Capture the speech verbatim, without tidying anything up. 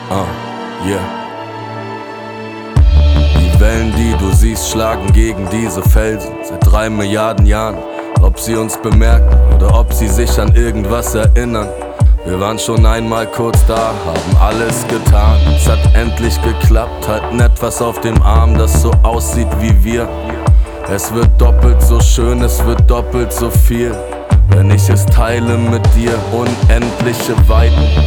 Ah, yeah. Die Wellen, die du siehst, schlagen gegen diese Felsen seit drei Milliarden Jahren. Ob sie uns bemerken oder ob sie sich an irgendwas erinnern. Wir waren schon einmal kurz da, haben alles getan. Es hat endlich geklappt, halten etwas auf dem Arm, das so aussieht wie wir. Es wird doppelt so schön, es wird doppelt so viel, wenn ich es teile mit dir. Unendliche Weiten,